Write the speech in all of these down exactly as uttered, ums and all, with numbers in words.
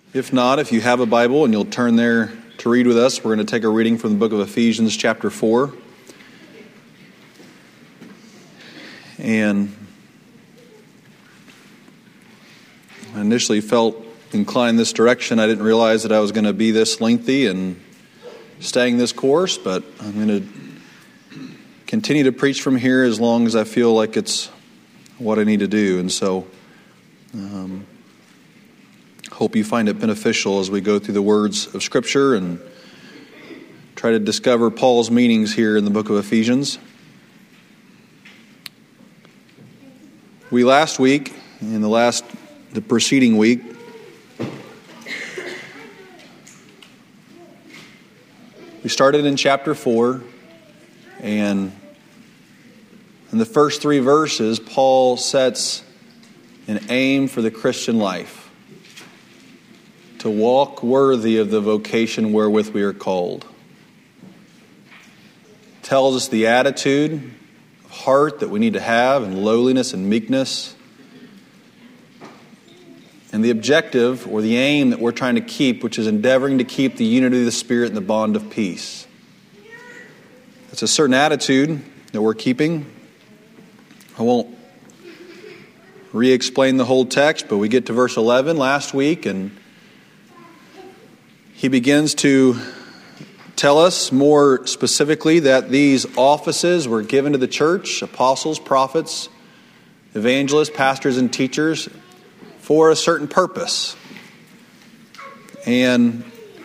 If not, if you have a Bible and you'll turn there to read with us, we're going to take a reading from the book of Ephesians chapter four. And I initially felt inclined this direction. I didn't realize that I was going to be this lengthy and staying this course, but I'm going to continue to preach from here as long as I feel like it's what I need to do. And so, um, hope you find it beneficial as we go through the words of Scripture and try to discover Paul's meanings here in the book of Ephesians. We last week, in the last, the preceding week, we started in chapter four, and in the first three verses, Paul sets an aim for the Christian life: to walk worthy of the vocation wherewith we are called. Tells us the attitude of heart that we need to have, and lowliness and meekness. And the objective, or the aim that we're trying to keep, which is endeavoring to keep the unity of the Spirit and the bond of peace. It's a certain attitude that we're keeping. I won't re-explain the whole text, but we get to verse eleven last week, and he begins to tell us more specifically that these offices were given to the church: apostles, prophets, evangelists, pastors, and teachers, for a certain purpose. And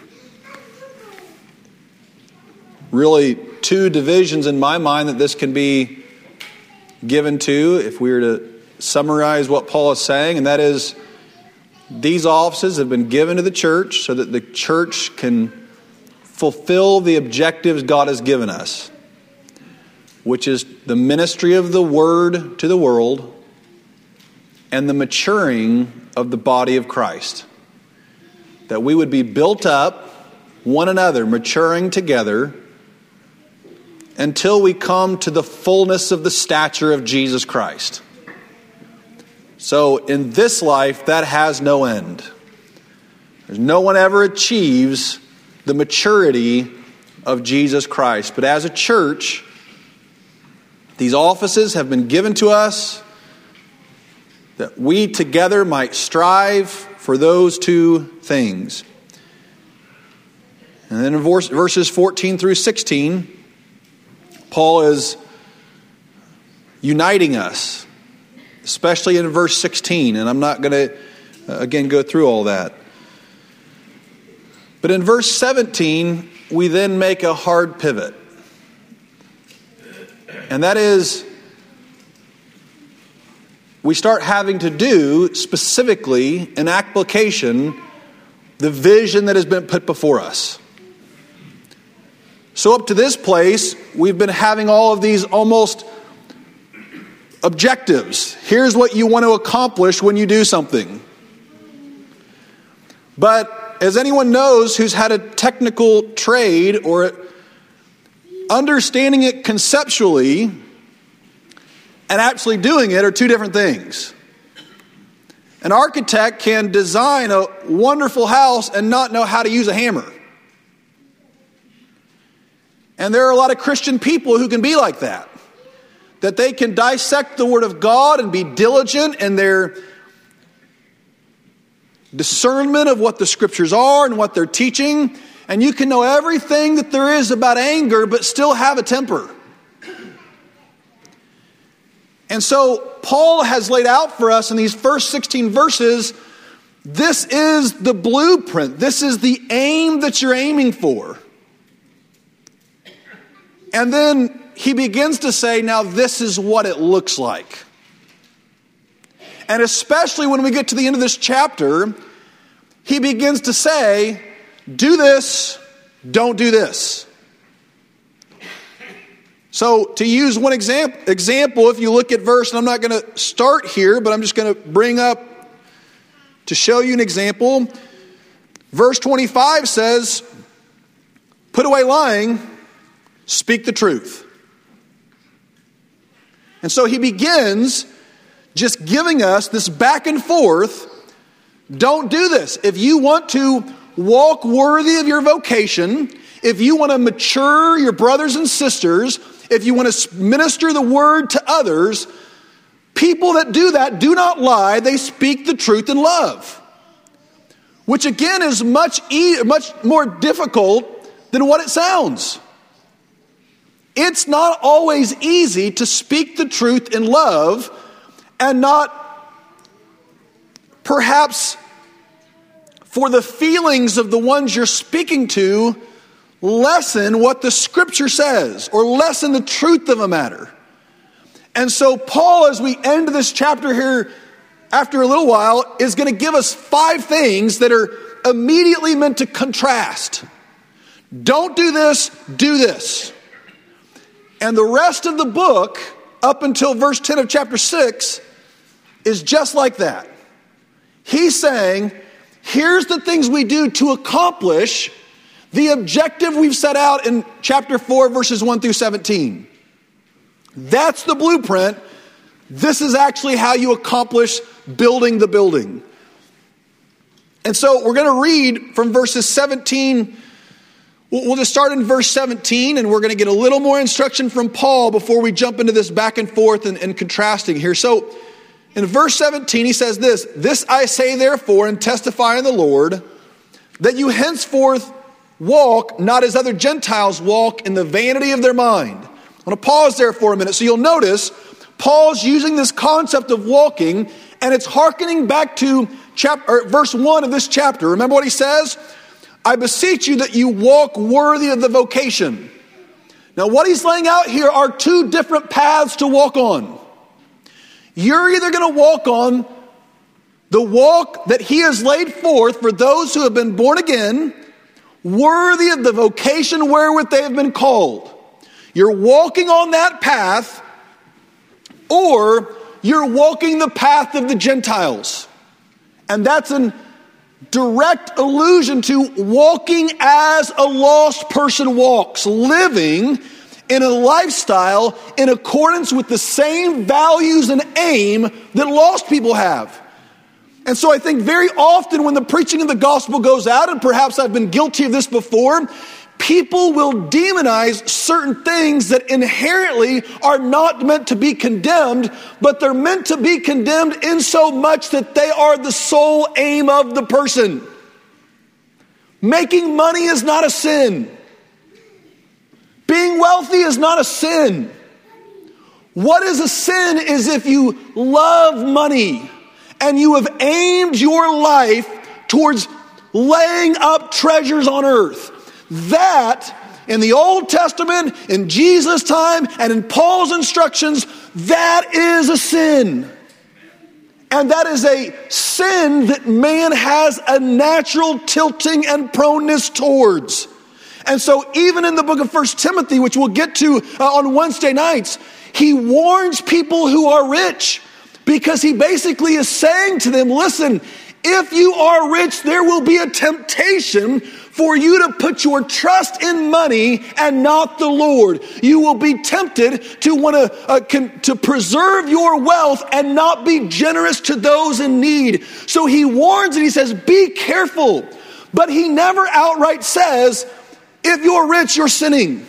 really two divisions in my mind that this can be given to, if we were to summarize what Paul is saying, and that is, these offices have been given to the church so that the church can fulfill the objectives God has given us, which is the ministry of the word to the world and the maturing of the body of Christ. That we would be built up, one another, maturing together, until we come to the fullness of the stature of Jesus Christ. So in this life, that has no end. There's no one ever achieves the maturity of Jesus Christ. But as a church, these offices have been given to us that we together might strive for those two things. And then in verses fourteen through sixteen, Paul is uniting us, especially in verse sixteen, and I'm not going to, uh, again, go through all that. But in verse seventeen, we then make a hard pivot. And that is, we start having to do, specifically, in application, the vision that has been put before us. So up to this place, we've been having all of these almost objectives. Here's what you want to accomplish when you do something. But as anyone knows who's had a technical trade, or understanding it conceptually and actually doing it are two different things. An architect can design a wonderful house and not know how to use a hammer. And there are a lot of Christian people who can be like that. That they can dissect the Word of God and be diligent in their discernment of what the Scriptures are and what they're teaching. And you can know everything that there is about anger, but still have a temper. And so Paul has laid out for us in these first sixteen verses, this is the blueprint. This is the aim that you're aiming for. And then he begins to say, now this is what it looks like. And especially when we get to the end of this chapter, he begins to say, do this, don't do this. So to use one example, example, if you look at verse, and I'm not going to start here, but I'm just going to bring up to show you an example. Verse twenty-five says, put away lying, speak the truth. And so he begins just giving us this back and forth Don't do this. If you want to walk worthy of your vocation, if you want to mature your brothers and sisters, if you want to minister the word to others, people that do that do not lie. They speak the truth in love, which again is much e- much more difficult than what it sounds. It's not always easy to speak the truth in love and not perhaps for the feelings of the ones you're speaking to lessen what the scripture says or lessen the truth of a matter. And so Paul, as we end this chapter here after a little while, is going to give us five things that are immediately meant to contrast. Don't do this, do this. And the rest of the book, up until verse ten of chapter six, is just like that. He's saying, here's the things we do to accomplish the objective we've set out in chapter four, verses one through seventeen. That's the blueprint. This is actually how you accomplish building the building. And so we're going to read from verses seventeen. We'll just start in verse seventeen, and we're going to get a little more instruction from Paul before we jump into this back and forth and, and contrasting here. So in verse seventeen, he says this, "This I say therefore and testify in the Lord, that you henceforth walk not as other Gentiles walk in the vanity of their mind." I'm going to pause there for a minute. So you'll notice Paul's using this concept of walking, and it's hearkening back to chapter, or verse one of this chapter. Remember what he says? "I beseech you that you walk worthy of the vocation." Now what he's laying out here are two different paths to walk on. You're either going to walk on the walk that he has laid forth for those who have been born again, worthy of the vocation wherewith they have been called. You're walking on that path, or you're walking the path of the Gentiles. And that's an direct allusion to walking as a lost person walks, living in a lifestyle in accordance with the same values and aim that lost people have. And so I think very often when the preaching of the gospel goes out, and perhaps I've been guilty of this before, people will demonize certain things that inherently are not meant to be condemned, but they're meant to be condemned in so much that they are the sole aim of the person. Making money is not a sin. Being wealthy is not a sin. What is a sin is if you love money and you have aimed your life towards laying up treasures on earth. That, in the Old Testament, in Jesus' time, and in Paul's instructions, that is a sin. And that is a sin that man has a natural tilting and proneness towards. And so even in the book of First Timothy, which we'll get to uh, on Wednesday nights, he warns people who are rich, because he basically is saying to them, listen, if you are rich, there will be a temptation for you to put your trust in money and not the Lord. You will be tempted to want to uh, con- to preserve your wealth and not be generous to those in need. So he warns and he says, be careful. But he never outright says, if you're rich, you're sinning.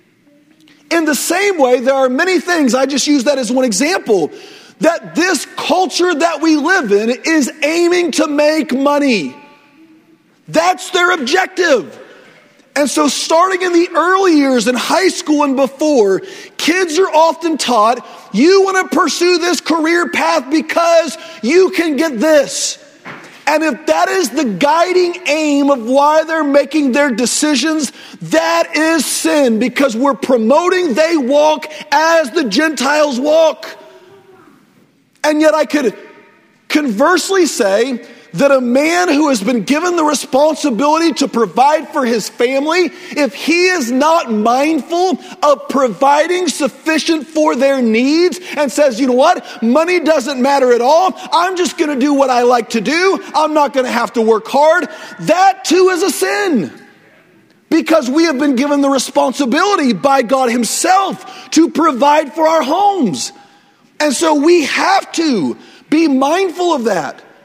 In the same way, there are many things, I just use that as one example, that this culture that we live in is aiming to make money. That's their objective. And so starting in the early years in high school and before, kids are often taught, you want to pursue this career path because you can get this. And if that is the guiding aim of why they're making their decisions, that is sin, because we're promoting they walk as the Gentiles walk. And yet I could conversely say that a man who has been given the responsibility to provide for his family, if he is not mindful of providing sufficient for their needs and says, you know what, money doesn't matter at all, I'm just going to do what I like to do, I'm not going to have to work hard, that too is a sin. Because we have been given the responsibility by God himself to provide for our homes. And so we have to be mindful of that.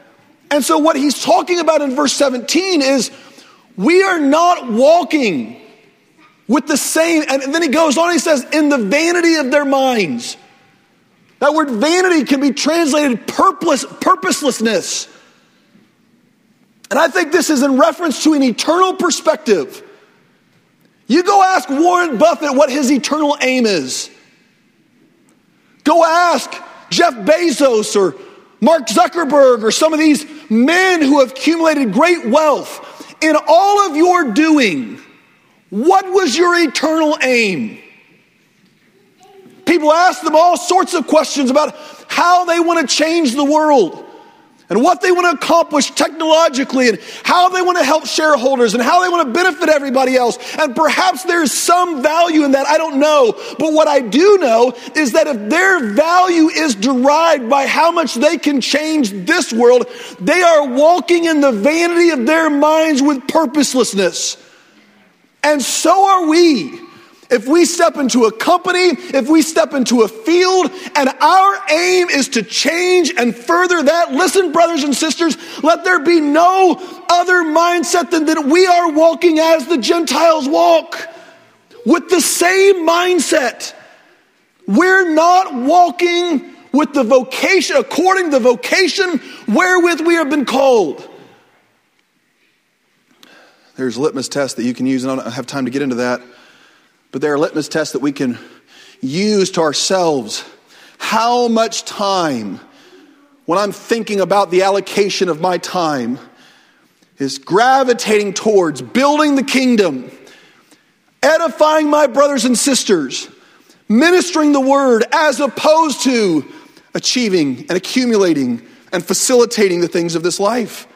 And so what he's talking about in verse seventeen is we are not walking with the same, and then he goes on, he says, in the vanity of their minds. That word vanity can be translated purpose, purposelessness. And I think this is in reference to an eternal perspective. You go ask Warren Buffett what his eternal aim is. Go ask Jeff Bezos or Mark Zuckerberg or some of these men who have accumulated great wealth. In all of your doing, what was your eternal aim? People ask them all sorts of questions about how they want to change the world and what they want to accomplish technologically and how they want to help shareholders and how they want to benefit everybody else. And perhaps there's some value in that, I don't know. But what I do know is that if their value is derived by how much they can change this world, they are walking in the vanity of their minds with purposelessness. And so are we. If we step into a company, if we step into a field, and our aim is to change and further that, listen, brothers and sisters, let there be no other mindset than that we are walking as the Gentiles walk. With the same mindset. We're not walking with the vocation, according to the vocation wherewith we have been called. There's a litmus test that you can use, and I don't have time to get into that. But there are litmus tests that we can use to ourselves. How much time, when I'm thinking about the allocation of my time, is gravitating towards building the kingdom, edifying my brothers and sisters, ministering the word, as opposed to achieving and accumulating and facilitating the things of this life.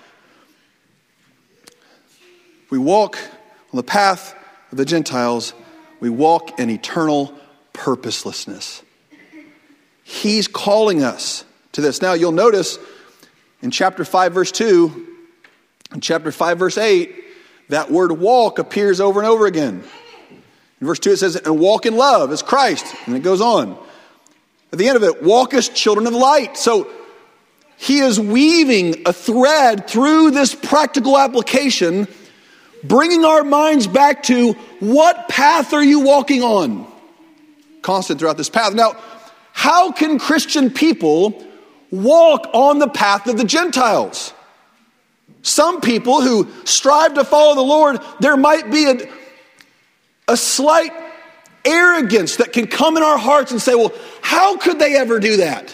We walk on the path of the Gentiles. We walk in eternal purposelessness. He's calling us to this. Now you'll notice in chapter five verse two, in chapter five verse eight, that word walk appears over and over again. In verse two it says, and walk in love as Christ. And it goes on. At the end of it, walk as children of light. So he is weaving a thread through this practical application, bringing our minds back to what path are you walking on? Constant throughout this path. Now, how can Christian people walk on the path of the Gentiles? Some people who strive to follow the Lord, there might be a, a slight arrogance that can come in our hearts and say, well, how could they ever do that?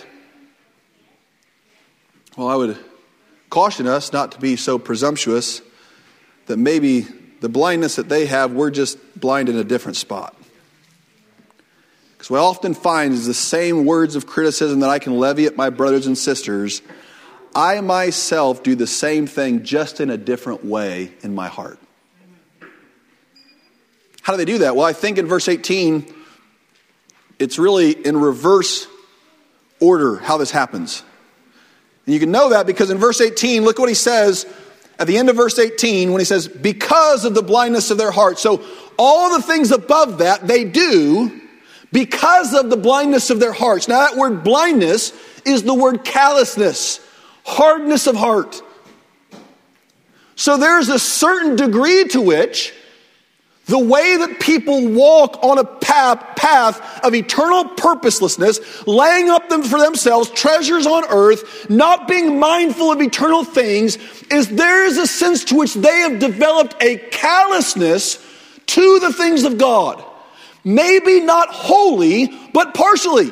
Well, I would caution us not to be so presumptuous that maybe the blindness that they have, we're just blind in a different spot. Because what I often find is the same words of criticism that I can levy at my brothers and sisters, I myself do the same thing just in a different way in my heart. How do they do that? Well, I think in verse eighteen, it's really in reverse order how this happens. And you can know that because in verse eighteen, look what he says at the end of verse eighteen, when he says, because of the blindness of their heart. So all the things above that they do because of the blindness of their hearts. Now that word blindness is the word callousness, hardness of heart. So there's a certain degree to which the way that people walk on a path, path of eternal purposelessness, laying up them for themselves treasures on earth, not being mindful of eternal things, is there is a sense to which they have developed a callousness to the things of God. Maybe not wholly, but partially.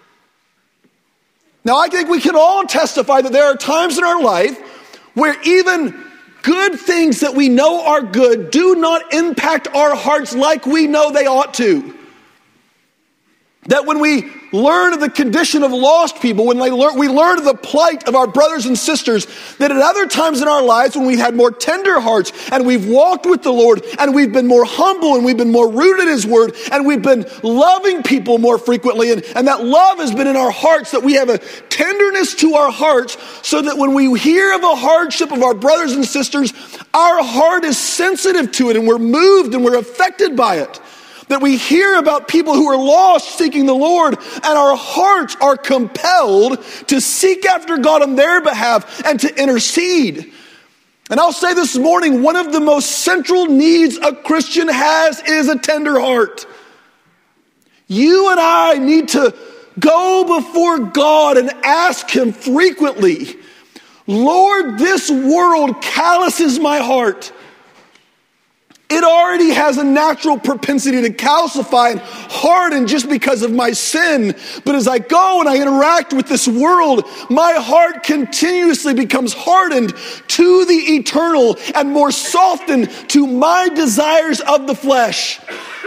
Now I think we can all testify that there are times in our life where even good things that we know are good do not impact our hearts like we know they ought to. That when we learn of the condition of lost people, when they learn, we learn of the plight of our brothers and sisters, that at other times in our lives when we've had more tender hearts and we've walked with the Lord and we've been more humble and we've been more rooted in His Word and we've been loving people more frequently, and, and that love has been in our hearts, that we have a tenderness to our hearts so that when we hear of a hardship of our brothers and sisters, our heart is sensitive to it and we're moved and we're affected by it. That we hear about people who are lost seeking the Lord, and our hearts are compelled to seek after God on their behalf and to intercede. And I'll say this morning, one of the most central needs a Christian has is a tender heart. You and I need to go before God and ask Him frequently, Lord, this world calluses my heart. It already has a natural propensity to calcify and harden just because of my sin. But as I go and I interact with this world, my heart continuously becomes hardened to the eternal and more softened to my desires of the flesh.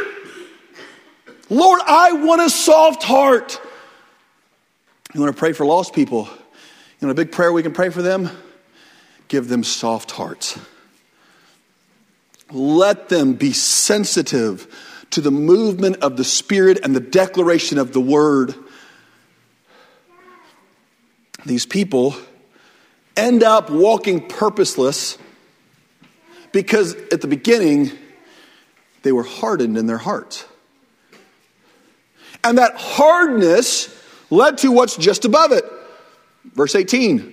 Lord, I want a soft heart. You want to pray for lost people? You want a big prayer we can pray for them? Give them soft hearts. Let them be sensitive to the movement of the Spirit and the declaration of the Word. These people end up walking purposeless because at the beginning they were hardened in their hearts. And that hardness led to what's just above it. Verse eighteen.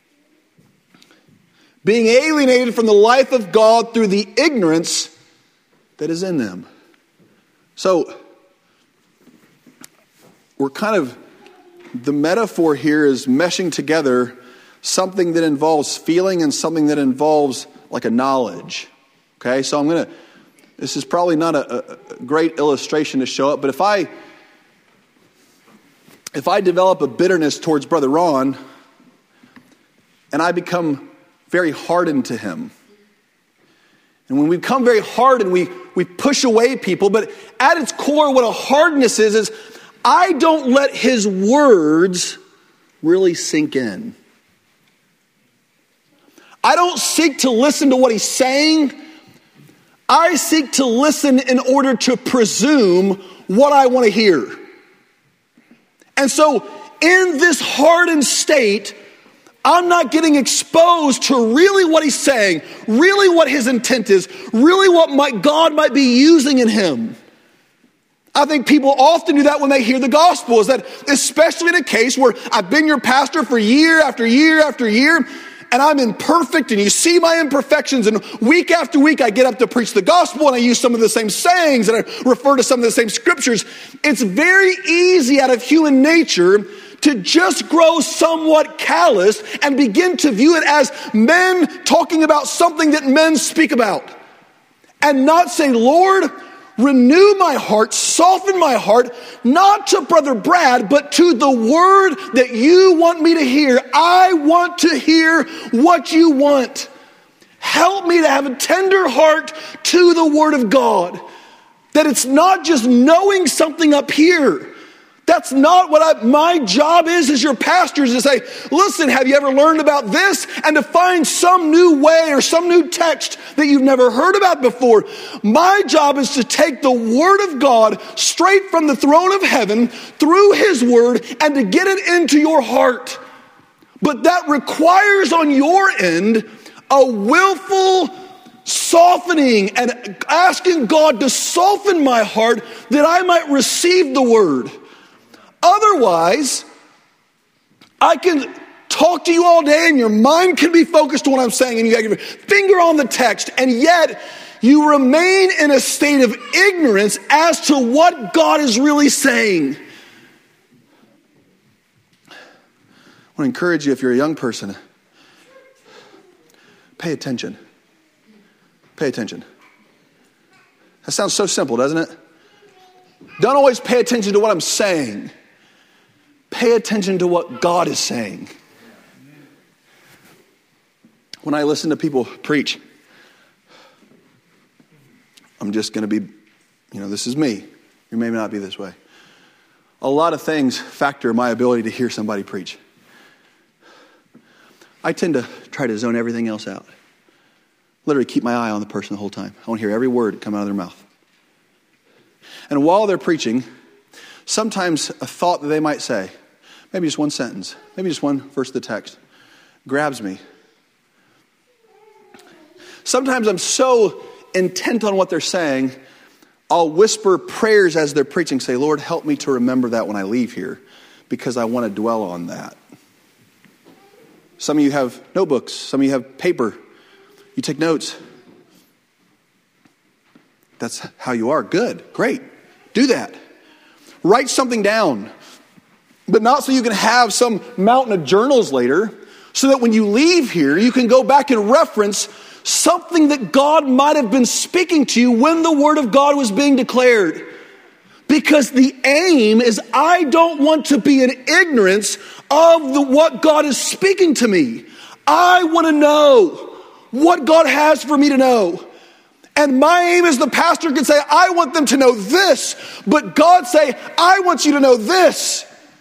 Being alienated from the life of God through the ignorance that is in them. So, we're kind of, the metaphor here is meshing together something that involves feeling and something that involves like a knowledge. Okay, so I'm going to, this is probably not a, a great illustration to show it, but if I, if I develop a bitterness towards Brother Ron, and I become very hardened to him. And when we become very hardened, we, we push away people. But at its core, what a hardness is, is I don't let his words really sink in. I don't seek to listen to what he's saying. I seek to listen in order to presume what I want to hear. And so in this hardened state, I'm not getting exposed to really what he's saying, really what his intent is, really what might, God might be using in him. I think people often do that when they hear the gospel, is that especially in a case where I've been your pastor for year after year after year, and I'm imperfect, and you see my imperfections, and week after week I get up to preach the gospel, and I use some of the same sayings, and I refer to some of the same scriptures. It's very easy out of human nature to just grow somewhat callous and begin to view it as men talking about something that men speak about. And not say, Lord, renew my heart, soften my heart, not to Brother Brad, but to the word that you want me to hear. I want to hear what you want. Help me to have a tender heart to the word of God. That it's not just knowing something up here. That's not what I, my job is as your pastor, is to say, listen, have you ever learned about this? And to find some new way or some new text that you've never heard about before. My job is to take the word of God straight from the throne of heaven through his word and to get it into your heart. But that requires on your end a willful softening and asking God to soften my heart that I might receive the word. Otherwise, I can talk to you all day and your mind can be focused on what I'm saying and you got your finger on the text, and yet you remain in a state of ignorance as to what God is really saying. I want to encourage you, if you're a young person, pay attention. Pay attention. That sounds so simple, doesn't it? Don't always pay attention to what I'm saying. Pay attention to what God is saying. When I listen to people preach, I'm just going to be, you know, this is me. You may not be this way. A lot of things factor my ability to hear somebody preach. I tend to try to zone everything else out. Literally keep my eye on the person the whole time. I want to hear every word come out of their mouth. And while they're preaching, sometimes a thought that they might say, maybe just one sentence, maybe just one verse of the text, grabs me. Sometimes I'm so intent on what they're saying, I'll whisper prayers as they're preaching, say, Lord, help me to remember that when I leave here, because I want to dwell on that. Some of you have notebooks. Some of you have paper. You take notes. That's how you are. Good. Great. Do that. Write something down. But not so you can have some mountain of journals later, so that when you leave here, you can go back and reference something that God might have been speaking to you when the Word of God was being declared. Because the aim is, I don't want to be in ignorance of the, what God is speaking to me. I want to know what God has for me to know. And my aim as the pastor can say, I want them to know this. But God say, I want you to know this.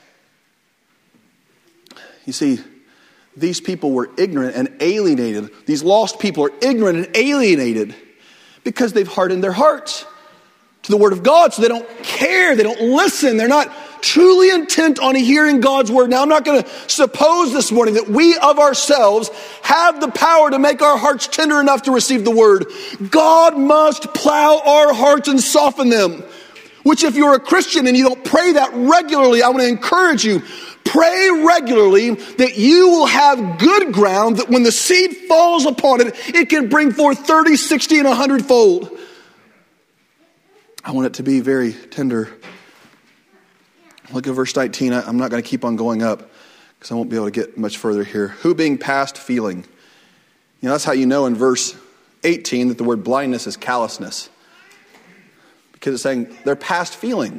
You see, these people were ignorant and alienated. These lost people are ignorant and alienated because they've hardened their hearts to the Word of God. So they don't care. They don't listen. They're not truly intent on hearing God's Word. Now, I'm not going to suppose this morning that we of ourselves have the power to make our hearts tender enough to receive the Word. God must plow our hearts and soften them. Which, if you're a Christian and you don't pray that regularly, I want to encourage you. Pray regularly that you will have good ground, that when the seed falls upon it, it can bring forth thirty, sixty, and a hundred fold. I want it to be very tender. Look at verse nineteen. I'm not going to keep on going up because I won't be able to get much further here. Who being past feeling. You know, that's how you know in verse eighteen that the word blindness is callousness. Because it's saying they're past feeling.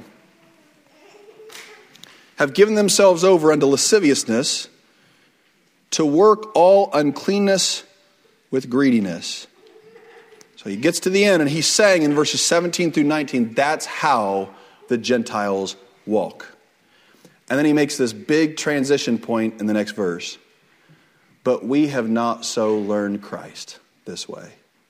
Have given themselves over unto lasciviousness, to work all uncleanness with greediness. So he gets to the end and he's saying in verses seventeen through nineteen, that's how the Gentiles walk. And then he makes this big transition point in the next verse. But we have not so learned Christ this way.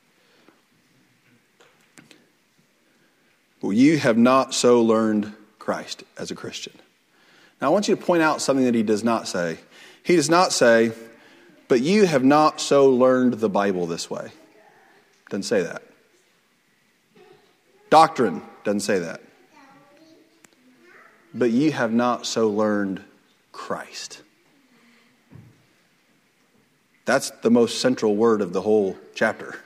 Well, you have not so learned Christ as a Christian. Now, I want you to point out something that he does not say. He does not say, but you have not so learned the Bible this way. Doesn't say that. Doctrine doesn't say that. But you have not so learned Christ. That's the most central word of the whole chapter.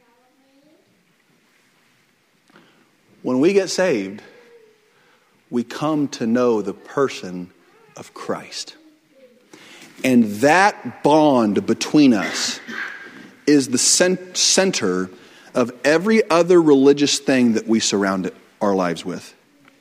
When we get saved, we come to know the person of Christ. And that bond between us is the center of every other religious thing that we surround our lives with.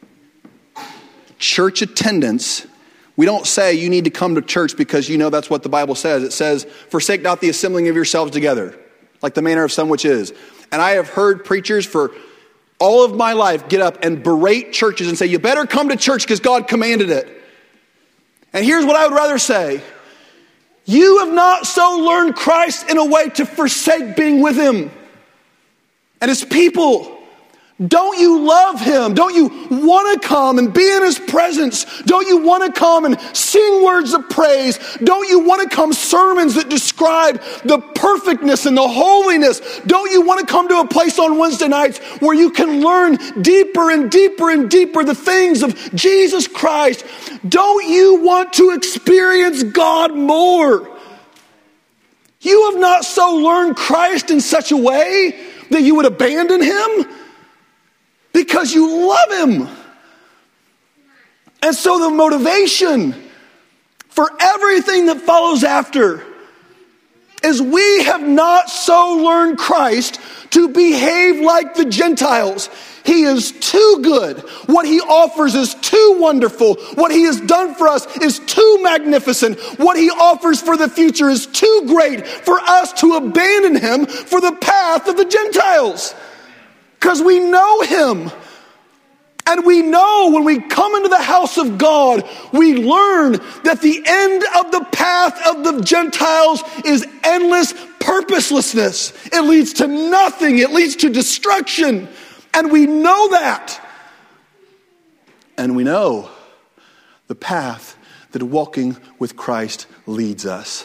Church attendance, we don't say you need to come to church because you know that's what the Bible says. It says, forsake not the assembling of yourselves together, like the manner of some which is. And I have heard preachers for all of my life get up and berate churches and say, you better come to church because God commanded it. And here's what I would rather say. You have not so learned Christ in a way to forsake being with Him and His people. Don't you love Him? Don't you want to come and be in His presence? Don't you want to come and sing words of praise? Don't you want to come sermons that describe the perfectness and the holiness? Don't you want to come to a place on Wednesday nights where you can learn deeper and deeper and deeper the things of Jesus Christ? Don't you want to experience God more? You have not so learned Christ in such a way that you would abandon Him? Because you love Him. And so the motivation for everything that follows after is we have not so learned Christ to behave like the Gentiles. He is too good. What He offers is too wonderful. What He has done for us is too magnificent. What He offers for the future is too great for us to abandon Him for the path of the Gentiles. Because we know Him. And we know when we come into the house of God, we learn that the end of the path of the Gentiles is endless purposelessness. It leads to nothing. It leads to destruction. And we know that. And we know the path that walking with Christ leads us.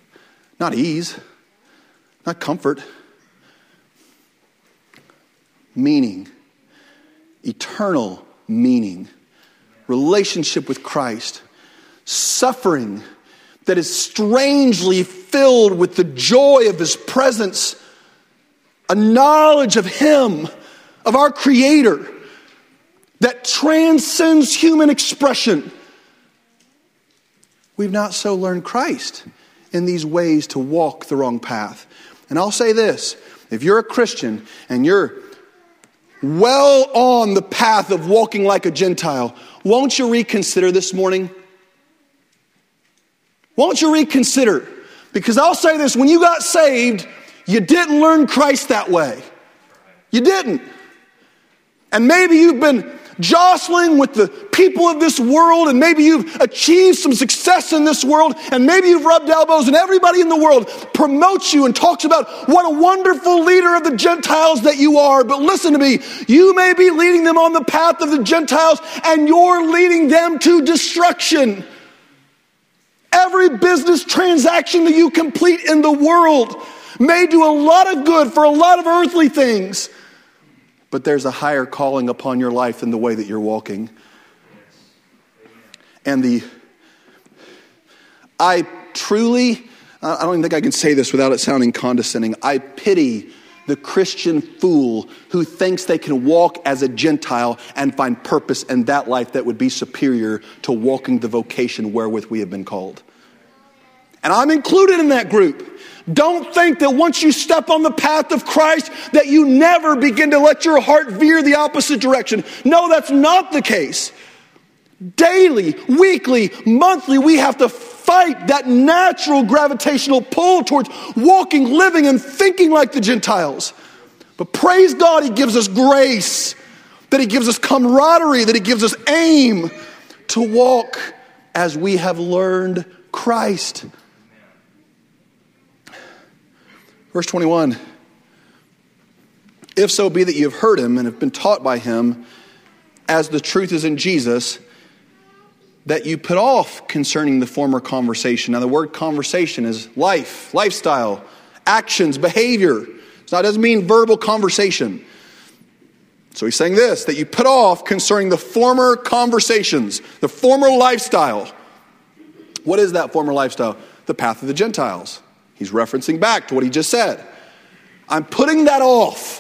Not ease, not comfort, meaning, eternal meaning, relationship with Christ, suffering that is strangely filled with the joy of his presence, a knowledge of him, of our Creator, that transcends human expression. We've not so learned Christ in these ways to walk the wrong path. And I'll say this, if you're a Christian and you're well on the path of walking like a Gentile, won't you reconsider this morning? Won't you reconsider? Because I'll say this, when you got saved, you didn't learn Christ that way. You didn't. And maybe you've been jostling with the people of this world, and maybe you've achieved some success in this world, and maybe you've rubbed elbows, and everybody in the world promotes you and talks about what a wonderful leader of the Gentiles that you are. But listen to me, you may be leading them on the path of the Gentiles, and you're leading them to destruction. Every business transaction that you complete in the world may do a lot of good for a lot of earthly things, but there's a higher calling upon your life in the way that you're walking. And the, I truly, I don't even think I can say this without it sounding condescending, I pity the Christian fool who thinks they can walk as a Gentile and find purpose in that life that would be superior to walking the vocation wherewith we have been called. And I'm included in that group. Don't think that once you step on the path of Christ that you never begin to let your heart veer the opposite direction. No, that's not the case. Daily, weekly, monthly, we have to fight that natural gravitational pull towards walking, living, and thinking like the Gentiles. But praise God, He gives us grace, that He gives us camaraderie, that He gives us aim to walk as we have learned Christ. Verse twenty-one, if so be that you have heard him and have been taught by him, as the truth is in Jesus, that you put off concerning the former conversation. Now the word conversation is life, lifestyle, actions, behavior. So it doesn't mean verbal conversation. So he's saying this, that you put off concerning the former conversations, the former lifestyle. What is that former lifestyle? The path of the Gentiles. He's referencing back to what he just said. I'm putting that off.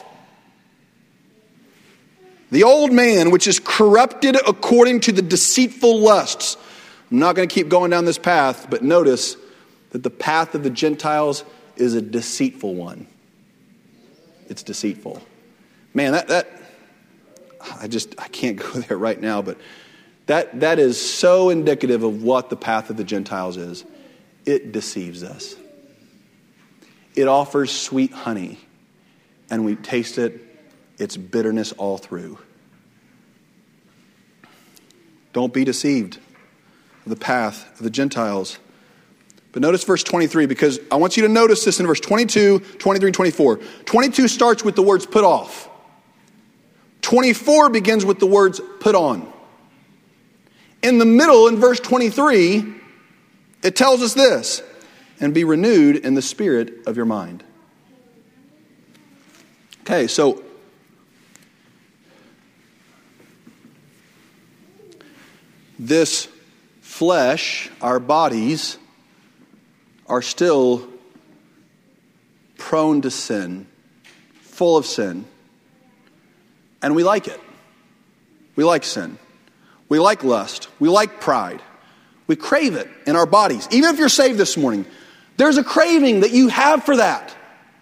The old man, which is corrupted according to the deceitful lusts. I'm not going to keep going down this path, but notice that the path of the Gentiles is a deceitful one. It's deceitful. Man, that, that I just, I can't go there right now, but that, that is so indicative of what the path of the Gentiles is. It deceives us. It offers sweet honey, and we taste it, it's bitterness all through. Don't be deceived of the path of the Gentiles. But notice verse twenty-three, because I want you to notice this in verse twenty-two, twenty-three, and twenty-four. twenty-two starts with the words put off. twenty-four begins with the words put on. In the middle, in verse twenty-three, it tells us this, and be renewed in the spirit of your mind. Okay, so this flesh, our bodies, are still prone to sin, full of sin. And we like it. We like sin. We like lust. We like pride. We crave it in our bodies. Even if you're saved this morning, there's a craving that you have for that.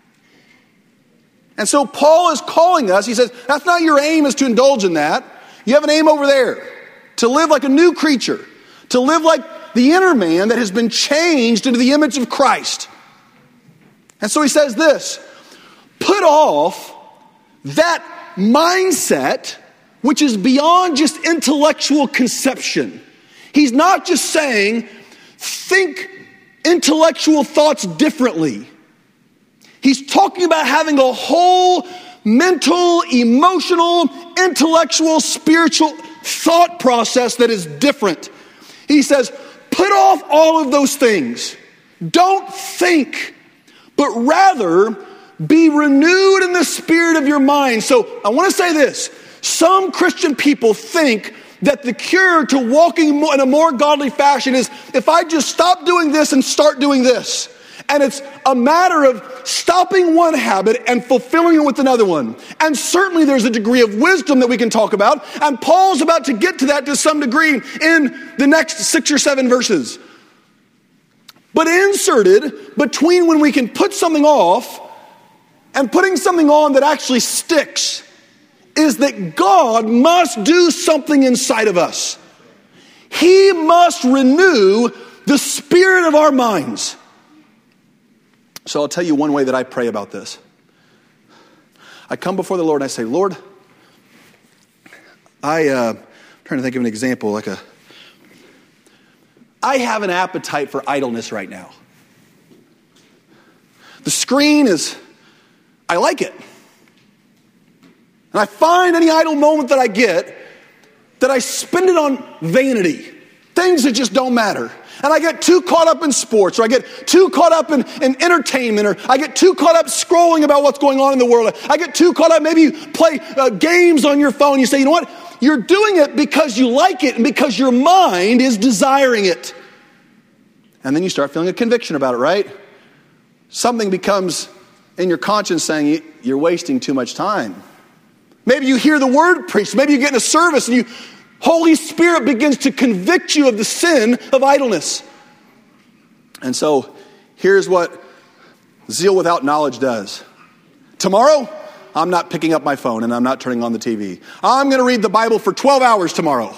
And so Paul is calling us. He says, that's not your aim, is to indulge in that. You have an aim over there. To live like a new creature. To live like the inner man that has been changed into the image of Christ. And so he says this. Put off that mindset which is beyond just intellectual conception. He's not just saying, think intellectual thoughts differently. He's talking about having a whole mental, emotional, intellectual, spiritual thought process that is different. He says, put off all of those things. Don't think, but rather Be renewed in the spirit of your mind. So I want to say this. Some Christian people think that the cure to walking in a more godly fashion is if I just stop doing this and start doing this. And it's a matter of stopping one habit and fulfilling it with another one. And certainly there's a degree of wisdom that we can talk about. And Paul's about to get to that to some degree in the next six or seven verses. But inserted between when we can put something off and putting something on that actually sticks is that God must do something inside of us. He must renew the spirit of our minds. So I'll tell you one way that I pray about this. I come before the Lord and I say, Lord, I, uh, I'm trying to think of an example, like a, I have an appetite for idleness right now. The screen is, I like it. And I find any idle moment that I get that I spend it on vanity, things that just don't matter. And I get too caught up in sports, or I get too caught up in, in entertainment, or I get too caught up scrolling about what's going on in the world. I get too caught up, maybe you play uh, games on your phone. You say, you know what? You're doing it because you like it and because your mind is desiring it. And then you start feeling a conviction about it, right? Something becomes in your conscience saying you're wasting too much time. Maybe you hear the word preached. Maybe you get in a service and you, Holy Spirit begins to convict you of the sin of idleness. And so here's what zeal without knowledge does. Tomorrow, I'm not picking up my phone and I'm not turning on the T V. I'm going to read the Bible for twelve hours tomorrow.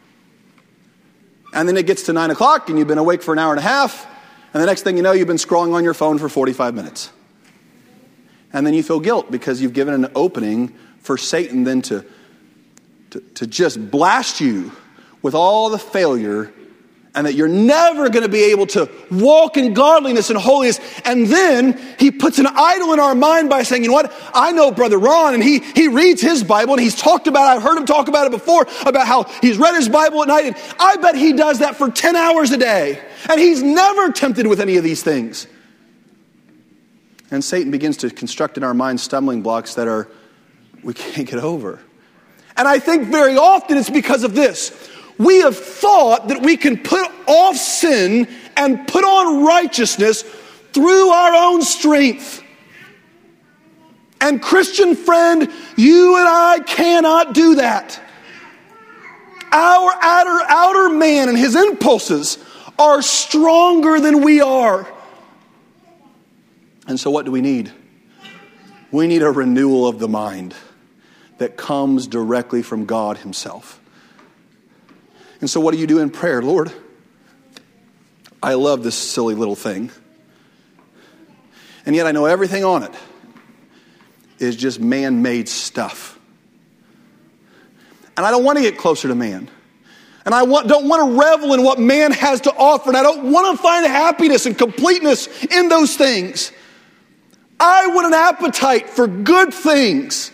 And then it gets to nine o'clock and you've been awake for an hour and a half. And the next thing you know, you've been scrolling on your phone for forty-five minutes. And then you feel guilt because you've given an opening for Satan then to, to, to just blast you with all the failure, and that you're never going to be able to walk in godliness and holiness. And then he puts an idol in our mind by saying, you know what? I know Brother Ron, and he, he reads his Bible, and he's talked about, I've heard him talk about it before, about how he's read his Bible at night, and I bet he does that for ten hours a day. And he's never tempted with any of these things. And Satan begins to construct in our minds stumbling blocks that are we can't get over. And I think very often it's because of this. We have thought that we can put off sin and put on righteousness through our own strength. And Christian friend, you and I cannot do that. Our outer, outer man and his impulses are stronger than we are. And so what do we need? We need a renewal of the mind that comes directly from God himself. And so what do you do in prayer? Lord, I love this silly little thing. And yet I know everything on it is just man-made stuff. And I don't want to get closer to man. And I want, don't want to revel in what man has to offer. And I don't want to find happiness and completeness in those things. I want an appetite for good things.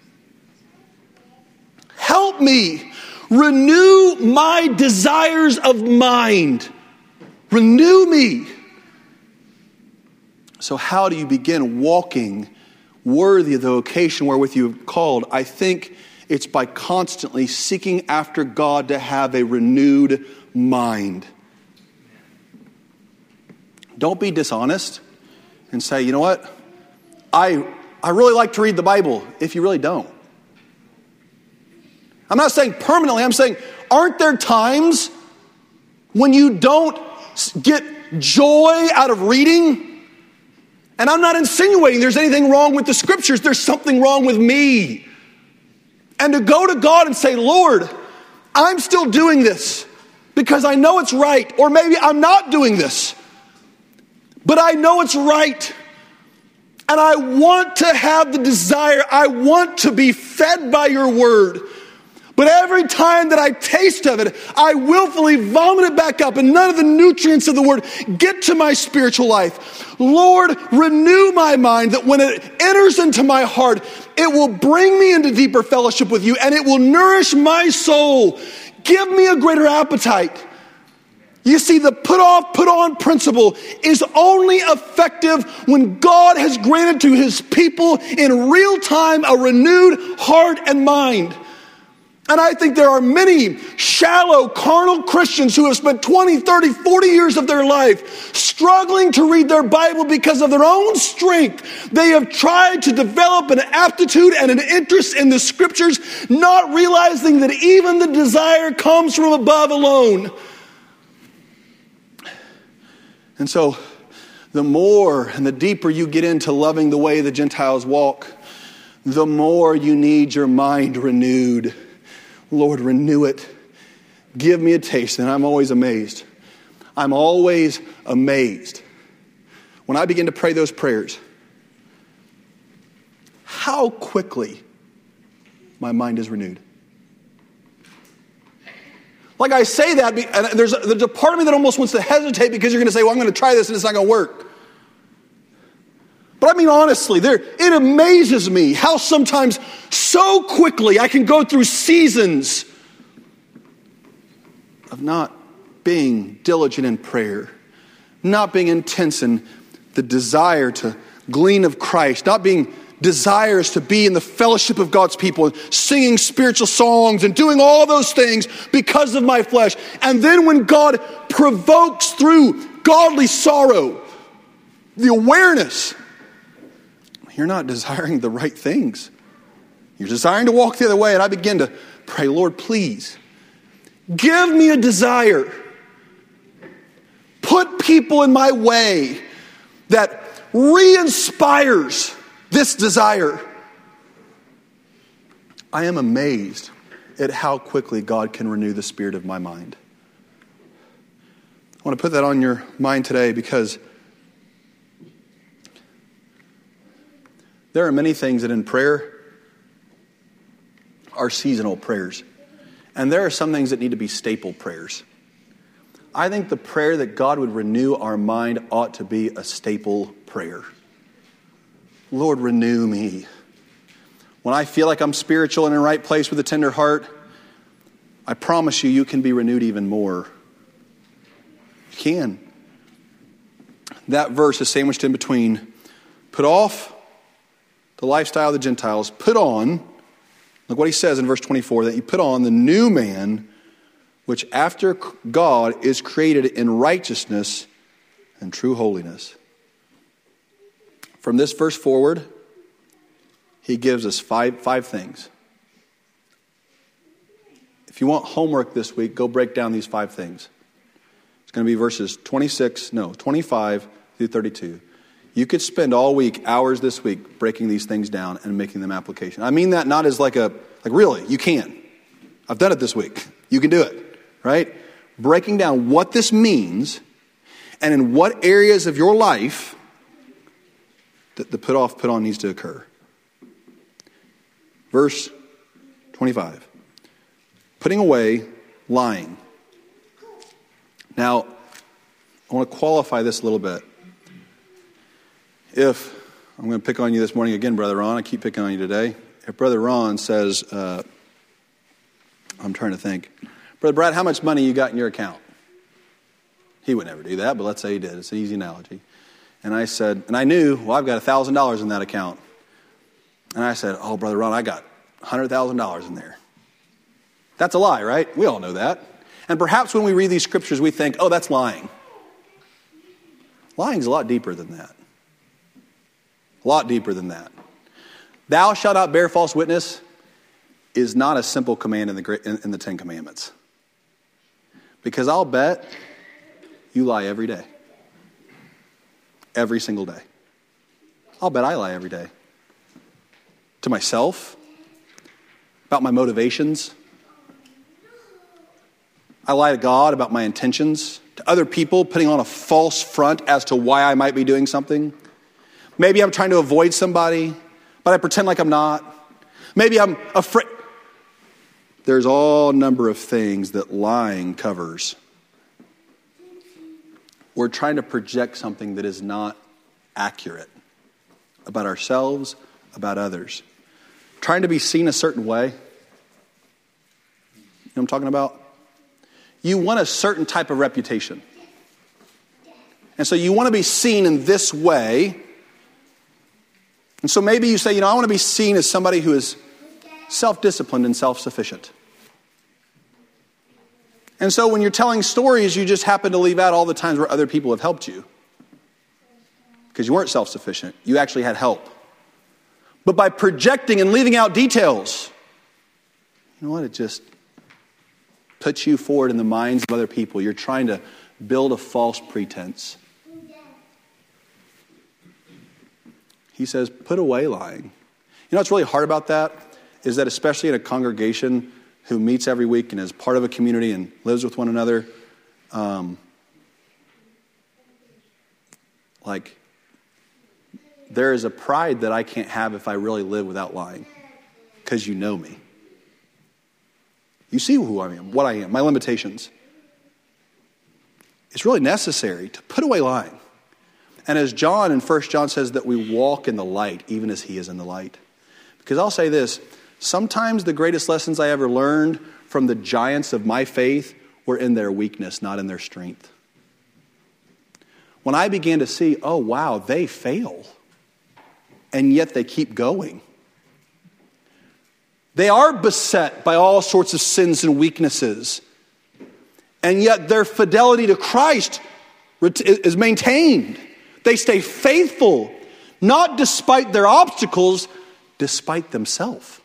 Help me renew my desires of mind. Renew me. So how do you begin walking worthy of the vocation wherewith you have called? I think it's by constantly seeking after God to have a renewed mind. Don't be dishonest and say, you know what? I, I really like to read the Bible, if you really don't. I'm not saying permanently. I'm saying, aren't there times when you don't get joy out of reading? And I'm not insinuating there's anything wrong with the scriptures. There's something wrong with me. And to go to God and say, Lord, I'm still doing this because I know it's right. Or maybe I'm not doing this, but I know it's right. And I want to have the desire. I want to be fed by your word. But every time that I taste of it, I willfully vomit it back up, and none of the nutrients of the word get to my spiritual life. Lord, renew my mind that when it enters into my heart, it will bring me into deeper fellowship with you, and it will nourish my soul. Give me a greater appetite. You see, the put off, put on principle is only effective when God has granted to his people in real time a renewed heart and mind. And I think there are many shallow, carnal Christians who have spent twenty, thirty, forty years of their life struggling to read their Bible because of their own strength. They have tried to develop an aptitude and an interest in the scriptures, not realizing that even the desire comes from above alone. And so the more and the deeper you get into loving the way the Gentiles walk, the more you need your mind renewed. Lord, renew it. Give me a taste. And I'm always amazed. I'm always amazed when I begin to pray those prayers, how quickly my mind is renewed. Like I say that, and there's a, there's a part of me that almost wants to hesitate because you're going to say, well, I'm going to try this and it's not going to work. But I mean, honestly, there, it amazes me how sometimes so quickly I can go through seasons of not being diligent in prayer, not being intense in the desire to glean of Christ, not being desires to be in the fellowship of God's people, and singing spiritual songs and doing all those things because of my flesh. And then when God provokes through godly sorrow, the awareness, you're not desiring the right things. You're desiring to walk the other way. And I begin to pray, Lord, please, give me a desire. Put people in my way that re-inspires this desire. I am amazed at how quickly God can renew the spirit of my mind. I want to put that on your mind today because there are many things that in prayer are seasonal prayers. And there are some things that need to be staple prayers. I think the prayer that God would renew our mind ought to be a staple prayer. Lord, renew me. When I feel like I'm spiritual and in the right place with a tender heart, I promise you, you can be renewed even more. You can. That verse is sandwiched in between. Put off the lifestyle of the Gentiles. Put on, look what he says in verse twenty-four, that you put on the new man, which after God is created in righteousness and true holiness. From this verse forward, he gives us five, five things. If you want homework this week, go break down these five things. It's going to be verses twenty-six, no, twenty-five through thirty-two. You could spend all week, hours this week, breaking these things down and making them application. I mean that not as like a, like really, you can. I've done it this week. You can do it, right? Breaking down what this means and in what areas of your life that the put off, put on needs to occur. Verse twenty-five. Putting away lying. Now, I want to qualify this a little bit. If, I'm going to pick on you this morning again, Brother Ron. I keep picking on you today. If Brother Ron says, uh, I'm trying to think, Brother Brad, how much money you got in your account? He would never do that, but let's say he did. It's an easy analogy. And I said, and I knew, well, I've got one thousand dollars in that account. And I said, oh, Brother Ron, I got one hundred thousand dollars in there. That's a lie, right? We all know that. And perhaps when we read these scriptures, we think, oh, that's lying. Lying's a lot deeper than that. A lot deeper than that. Thou shalt not bear false witness is not a simple command in the, in, in the Ten Commandments. Because I'll bet you lie every day. Every single day. I'll bet I lie every day. To myself, about my motivations. I lie to God about my intentions. To other people, putting on a false front as to why I might be doing something. Maybe I'm trying to avoid somebody, but I pretend like I'm not. Maybe I'm afraid. There's all number of things that lying covers. We're trying to project something that is not accurate about ourselves, about others. Trying to be seen a certain way. You know what I'm talking about? you want a certain type of reputation. And so you want to be seen in this way. And so maybe you say, you know, I want to be seen as somebody who is self-disciplined and self-sufficient. And so when you're telling stories, you just happen to leave out all the times where other people have helped you. Because you weren't self-sufficient. You actually had help. But by projecting and leaving out details, you know what? It just puts you forward in the minds of other people. You're trying to build a false pretense. He says, put away lying. You know what's really hard about that? Is that especially in a congregation who meets every week and is part of a community and lives with one another, um, like, there is a pride that I can't have if I really live without lying. Because you know me. You see who I am, what I am, my limitations. It's really necessary to put away lying. And as John in First John says that we walk in the light, even as he is in the light. Because I'll say this, sometimes the greatest lessons I ever learned from the giants of my faith were in their weakness, not in their strength. When I began to see, oh wow, they fail. And yet they keep going. They are beset by all sorts of sins and weaknesses. And yet their fidelity to Christ is maintained. They stay faithful, not despite their obstacles, despite themselves.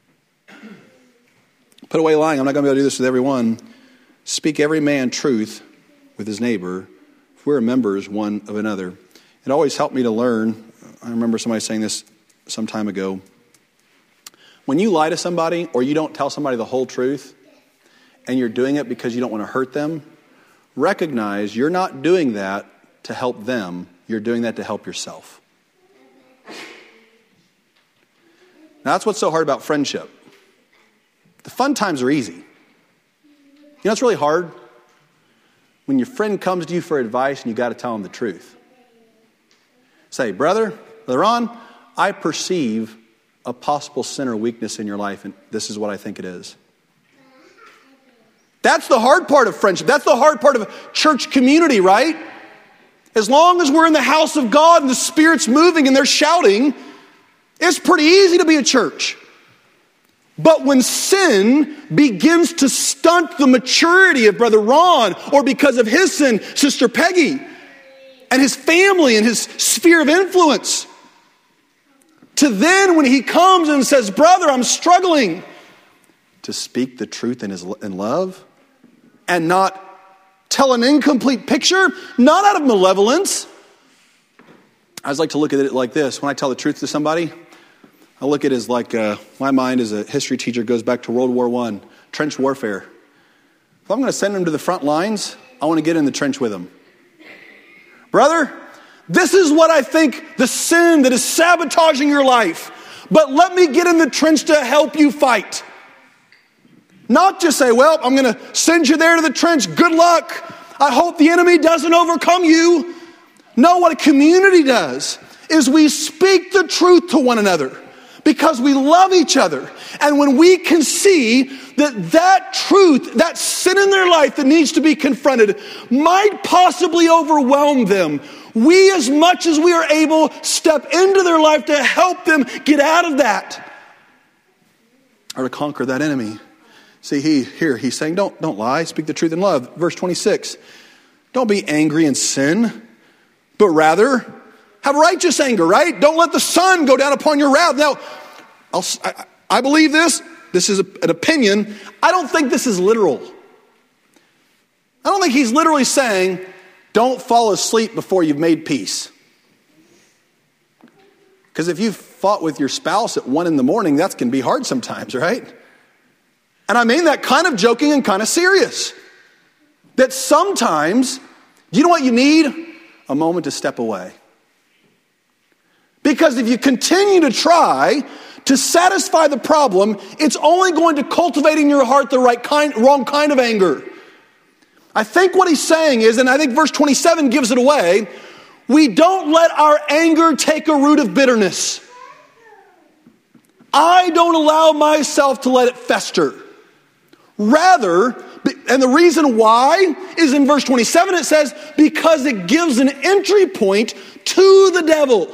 Put away lying. I'm not going to be able to do this with everyone. Speak every man truth with his neighbor, if we're members one of another. It always helped me to learn. I remember somebody saying this some time ago. When you lie to somebody or you don't tell somebody the whole truth and you're doing it because you don't want to hurt them, recognize you're not doing that to help them. You're doing that to help yourself. Now that's what's so hard about friendship. The fun times are easy. You know what's really hard? When your friend comes to you for advice and you got to tell them the truth. Say, brother, brother Ron, I perceive a possible sin or weakness in your life, and this is what I think it is. That's the hard part of friendship. That's the hard part of church community, right? As long as we're in the house of God and the Spirit's moving and they're shouting, it's pretty easy to be a church. But when sin begins to stunt the maturity of Brother Ron, or because of his sin, Sister Peggy, and his family and his sphere of influence, to then when he comes and says, brother, I'm struggling, to speak the truth in his in love and not tell an incomplete picture, not out of malevolence. I always like to look at it like this. When I tell the truth to somebody, I look at it as like, uh, my mind as a history teacher goes back to World War One, trench warfare. If I'm going to send them to the front lines, I want to get in the trench with them. Brother, this is what I think the sin that is sabotaging your life. But let me get in the trench to help you fight. Not just say, well, I'm going to send you there to the trench. Good luck. I hope the enemy doesn't overcome you. No, what a community does is we speak the truth to one another because we love each other. And when we can see that that truth, that sin in their life that needs to be confronted might possibly overwhelm them, we, as much as we are able, step into their life to help them get out of that or to conquer that enemy. See, he here he's saying, don't, don't lie, speak the truth in love. Verse twenty-six, don't be angry and sin, but rather have righteous anger, right? Don't let the sun go down upon your wrath. Now, I'll, I, I believe this. This is a, an opinion. I don't think this is literal. I don't think he's literally saying, don't fall asleep before you've made peace. Because if you've fought with your spouse at one in the morning, that can be hard sometimes, right? And I mean that kind of joking and kind of serious. That sometimes, you know what you need? A moment to step away. Because if you continue to try to satisfy the problem, it's only going to cultivate in your heart the right kind, wrong kind of anger. I think what he's saying is, and I think verse twenty-seven gives it away, we don't let our anger take a root of bitterness. I don't allow myself to let it fester. Rather, And the reason why is in verse twenty-seven. It says, because it gives an entry point to the devil.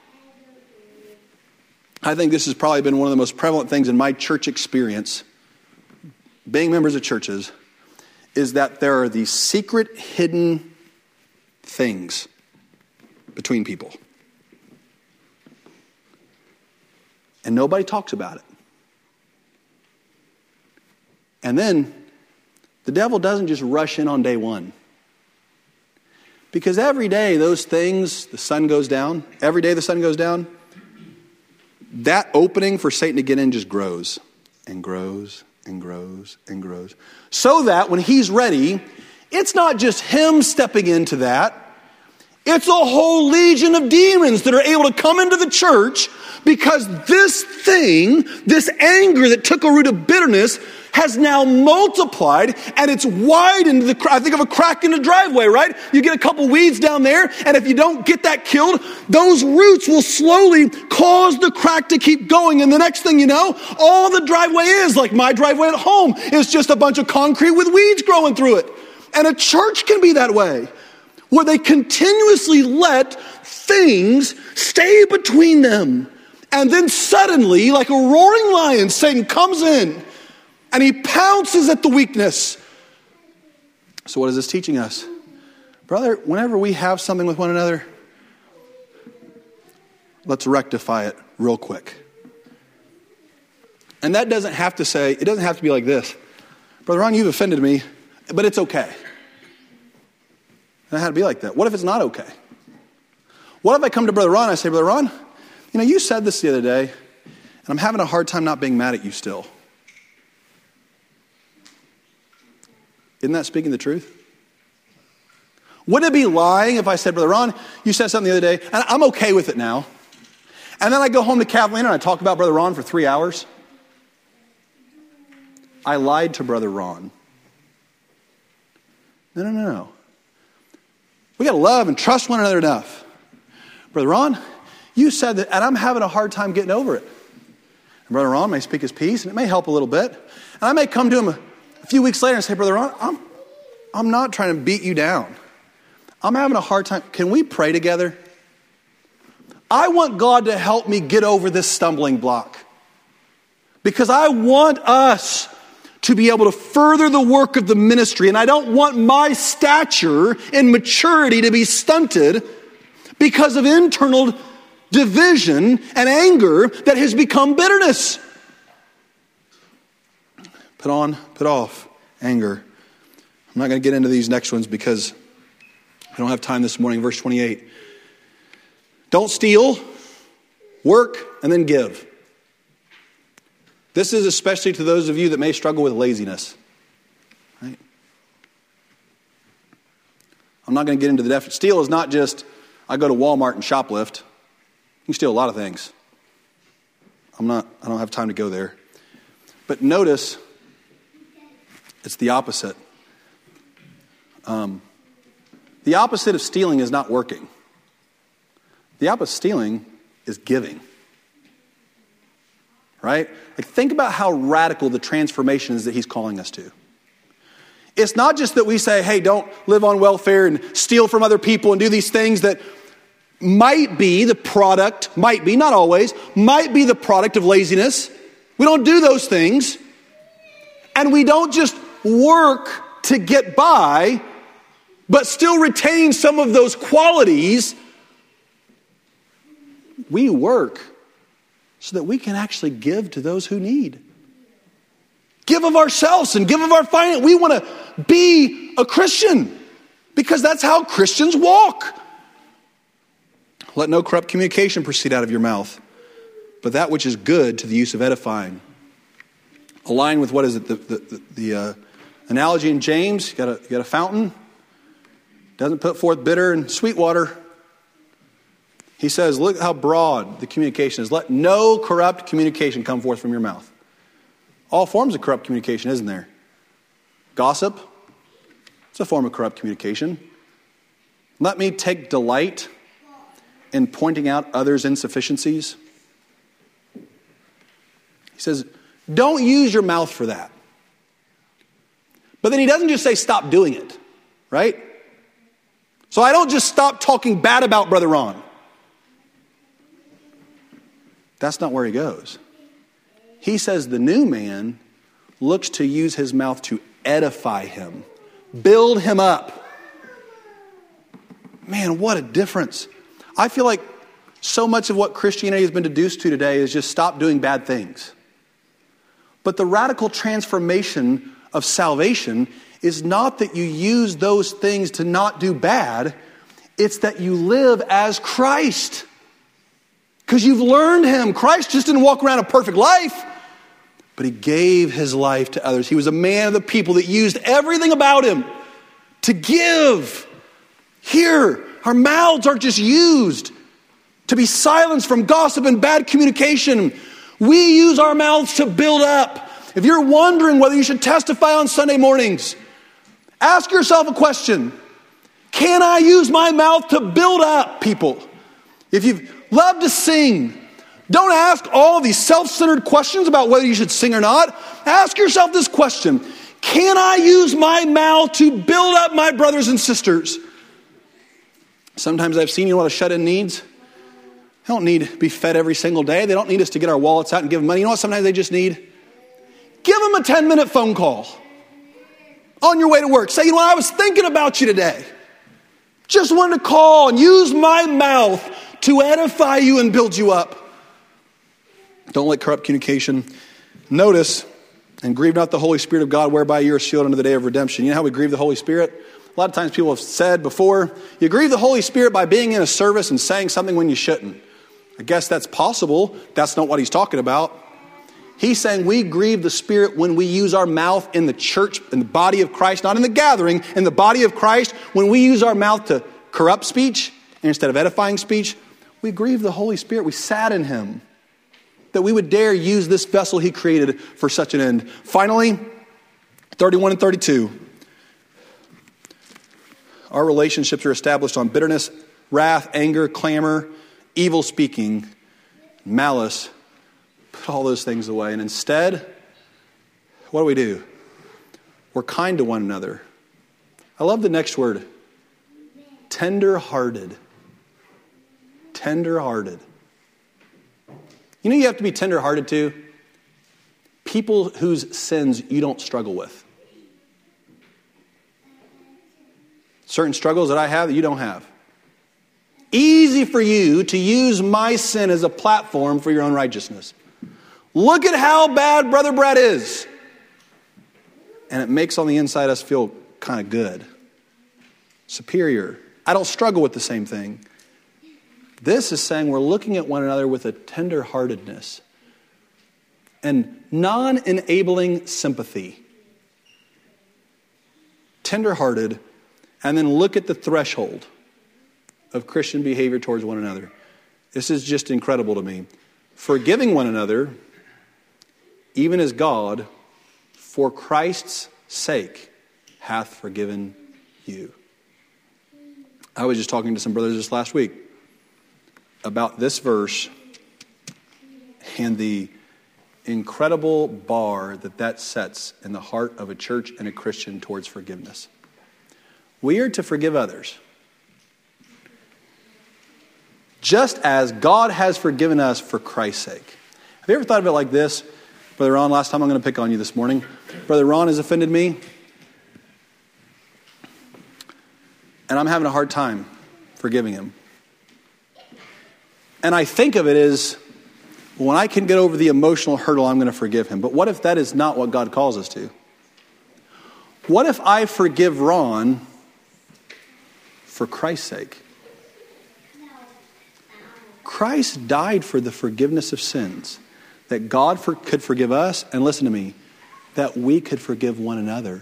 I think this has probably been one of the most prevalent things in my church experience, being members of churches, is that there are these secret, hidden things between people. And nobody talks about it. And then the devil doesn't just rush in on day one. Because every day those things, the sun goes down, every day the sun goes down, that opening for Satan to get in just grows and grows and grows and grows. So that when he's ready, it's not just him stepping into that. It's a whole legion of demons that are able to come into the church because this thing, this anger that took a root of bitterness has now multiplied and it's widened. The, I think of a crack in the driveway, right? You get a couple weeds down there, and if you don't get that killed, those roots will slowly cause the crack to keep going. And the next thing you know, all the driveway is, like my driveway at home, is just a bunch of concrete with weeds growing through it. And a church can be that way, where they continuously let things stay between them. And then suddenly, like a roaring lion, Satan comes in and he pounces at the weakness. So what is this teaching us? Brother, whenever we have something with one another, let's rectify it real quick. And that doesn't have to say, it doesn't have to be like this. Brother Ron, you've offended me, but it's okay. And it had to be like that. What if it's not okay? What if I come to Brother Ron and I say, Brother Ron, you know, you said this the other day, and I'm having a hard time not being mad at you still. Isn't that speaking the truth? Wouldn't it be lying if I said, Brother Ron, you said something the other day, and I'm okay with it now. And then I go home to Kathleen and I talk about Brother Ron for three hours? I lied to Brother Ron. No, no, no, no. We got to love and trust one another enough. Brother Ron, you said that, and I'm having a hard time getting over it. And Brother Ron may speak his piece, and it may help a little bit. And I may come to him a, a few weeks later and say, Brother Ron, I'm, I'm not trying to beat you down. I'm having a hard time. Can we pray together? I want God to help me get over this stumbling block. Because I want us to be able to further the work of the ministry. And I don't want my stature and maturity to be stunted because of internal division and anger that has become bitterness. Put on, put off anger. I'm not going to get into these next ones because I don't have time this morning. Verse twenty-eight. Don't steal, work, and then give. This is especially to those of you that may struggle with laziness. Right? I'm not going to get into the definition. Steal is not just, I go to Walmart and shoplift. You can steal a lot of things. I'm not, I don't have time to go there. But notice, it's the opposite. Um, the opposite of stealing is not working. The opposite of stealing is giving. Right? Like, think about how radical the transformation is that he's calling us to. It's not just that we say, hey, don't live on welfare and steal from other people and do these things that might be the product, might be, not always, might be the product of laziness. We don't do those things. And we don't just work to get by, but still retain some of those qualities. We work so that we can actually give to those who need. Give of ourselves and give of our finance. We want to be a Christian because that's how Christians walk. Let no corrupt communication proceed out of your mouth, but that which is good to the use of edifying. Align with what is it? The, the, the, the uh, analogy in James, you got, a, you got a fountain, doesn't put forth bitter and sweet water. He says, look how broad the communication is. Let no corrupt communication come forth from your mouth. All forms of corrupt communication, isn't there? Gossip, it's a form of corrupt communication. Let me take delight in pointing out others' insufficiencies. He says, don't use your mouth for that. But then he doesn't just say stop doing it, right? So I don't just stop talking bad about Brother Ron. That's not where he goes. He says the new man looks to use his mouth to edify him, build him up. Man, what a difference. I feel like so much of what Christianity has been deduced to today is just stop doing bad things. But the radical transformation of salvation is not that you use those things to not do bad. It's that you live as Christ. Because you've learned him. Christ just didn't walk around a perfect life, but he gave his life to others. He was a man of the people that used everything about him to give. Here, our mouths aren't just used to be silenced from gossip and bad communication. We use our mouths to build up. If you're wondering whether you should testify on Sunday mornings, ask yourself a question. Can I use my mouth to build up people? If you love to sing, don't ask all these self-centered questions about whether you should sing or not. Ask yourself this question. Can I use my mouth to build up my brothers and sisters? Sometimes I've seen, you know what a shut-in needs? They don't need to be fed every single day. They don't need us to get our wallets out and give them money. You know what sometimes they just need? Give them a ten-minute phone call on your way to work. Say, you know what, I was thinking about you today. Just wanted to call and use my mouth to edify you and build you up. Don't let corrupt communication. Notice, and grieve not the Holy Spirit of God, whereby you are sealed unto the day of redemption. You know how we grieve the Holy Spirit? A lot of times people have said before, you grieve the Holy Spirit by being in a service and saying something when you shouldn't. I guess that's possible. That's not what he's talking about. He's saying we grieve the Spirit when we use our mouth in the church, in the body of Christ, not in the gathering, in the body of Christ. When we use our mouth to corrupt speech instead of edifying speech, we grieve the Holy Spirit. We sadden him that we would dare use this vessel he created for such an end. Finally, thirty-one and thirty-two. Our relationships are established on bitterness, wrath, anger, clamor, evil speaking, malice. Put all those things away. And instead, what do we do? We're kind to one another. I love the next word. Tender-hearted. Tender-hearted. You know you have to be tender-hearted to? People whose sins you don't struggle with. Certain struggles that I have that you don't have. Easy for you to use my sin as a platform for your own righteousness. Look at how bad Brother Brad is. And it makes on the inside us feel kind of good. Superior. I don't struggle with the same thing. This is saying we're looking at one another with a tender-heartedness and non-enabling sympathy. Tender-hearted, and then look at the threshold of Christian behavior towards one another. This is just incredible to me. Forgiving one another, even as God, for Christ's sake, hath forgiven you. I was just talking to some brothers this last week about this verse and the incredible bar that that sets in the heart of a church and a Christian towards forgiveness. We are to forgive others, just as God has forgiven us for Christ's sake. Have you ever thought of it like this? Brother Ron, last time I'm going to pick on you this morning. Brother Ron has offended me, and I'm having a hard time forgiving him. And I think of it as, when I can get over the emotional hurdle, I'm going to forgive him. But what if that is not what God calls us to? What if I forgive Ron for Christ's sake? Christ died for the forgiveness of sins, that God for, could forgive us, and listen to me, that we could forgive one another.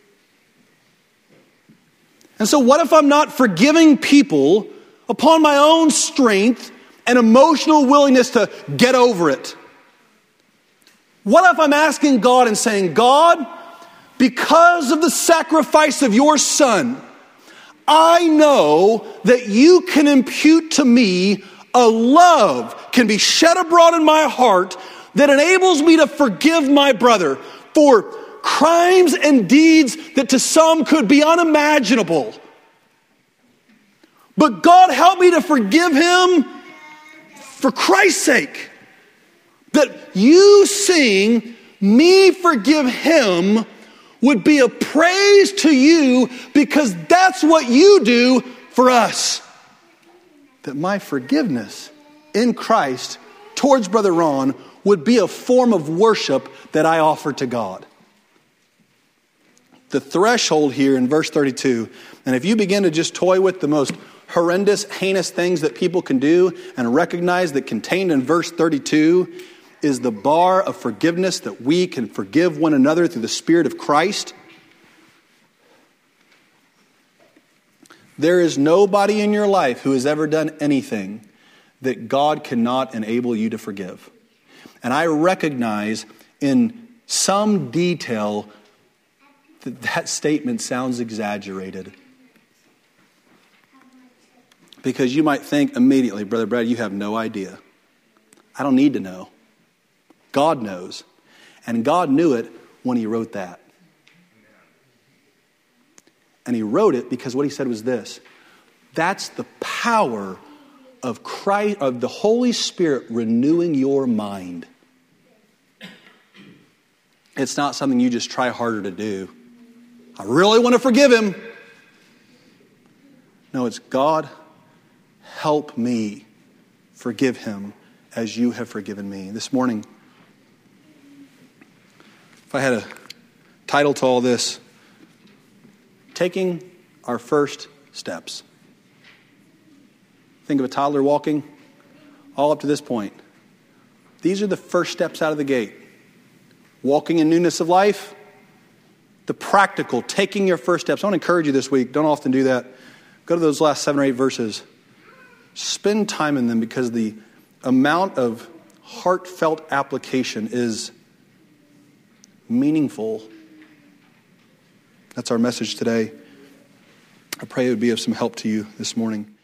And so what if I'm not forgiving people upon my own strength and emotional willingness to get over it? What if I'm asking God and saying, God, because of the sacrifice of your Son, I know that you can impute to me a love can be shed abroad in my heart that enables me to forgive my brother. For crimes and deeds that to some could be unimaginable. But God help me to forgive him for Christ's sake. That you seeing me forgive him would be a praise to you because that's what you do for us. That my forgiveness in Christ towards Brother Ron would be a form of worship that I offer to God. The threshold here in verse thirty-two, and if you begin to just toy with the most horrendous, heinous things that people can do and recognize that contained in verse thirty-two is the bar of forgiveness that we can forgive one another through the Spirit of Christ. There is nobody in your life who has ever done anything that God cannot enable you to forgive. And I recognize in some detail that that statement sounds exaggerated. Because you might think immediately, Brother Brad, you have no idea. I don't need to know. God knows. And God knew it when he wrote that. And he wrote it because what he said was this. That's the power of Christ, of the Holy Spirit renewing your mind. It's not something you just try harder to do. I really want to forgive him. No, it's God, help me forgive him as you have forgiven me. This morning, if I had a title to all this, taking our first steps. Think of a toddler walking all up to this point. These are the first steps out of the gate. Walking in newness of life, the practical, taking your first steps. I want to encourage you this week. Don't often do that. Go to those last seven or eight verses. Spend time in them because the amount of heartfelt application is meaningful. That's our message today. I pray it would be of some help to you this morning.